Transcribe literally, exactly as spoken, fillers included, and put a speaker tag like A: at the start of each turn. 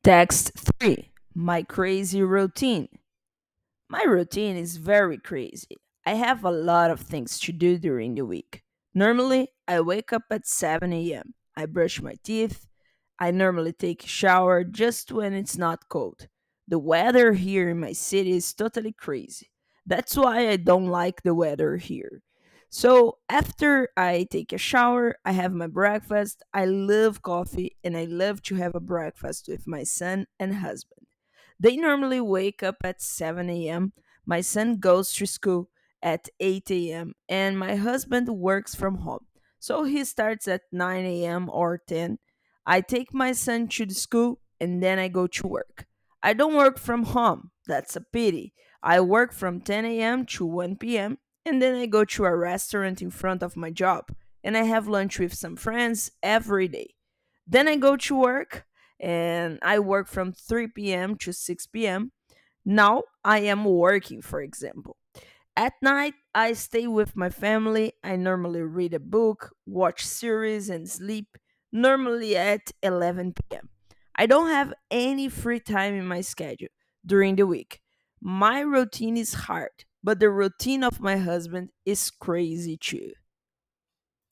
A: Text three. My crazy routine. My routine is very crazy. I have a lot of things to do during the week. Normally, I wake up at seven a m. I brush my teeth. I normally take a shower just when it's not cold. The weather here in my city is totally crazy. That's why I don't like the weather here. So, after I take a shower, I have my breakfast. I love coffee and I love to have a breakfast with my son and husband. They normally wake up at seven a m. My son goes to school at eight a m. and my husband works from home. So he starts at nine a m or ten. I take my son to the school and then I go to work. I don't work from home. That's a pity. I work from ten a m to one p m and then I go to a restaurant in front of my job and I have lunch with some friends every day. Then I go to work and I work from three p m to six p m. Now I am working, for example. At night, I stay with my family. I normally read a book, watch series, and sleep, normally at eleven p m. I don't have any free time in my schedule during the week. My routine is hard, but the routine of my husband is crazy too.